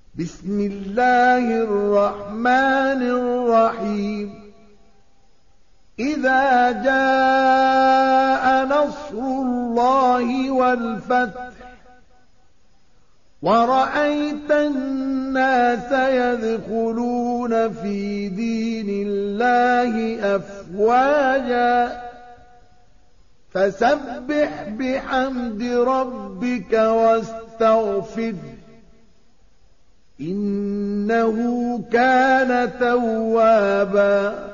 بسم الله الرحمن الرحيم إذا جاء نصر الله والفتح ورأيت الناس يدخلون في دين الله أفواجا فسبح بحمد ربك واستغفره إنه كان توابا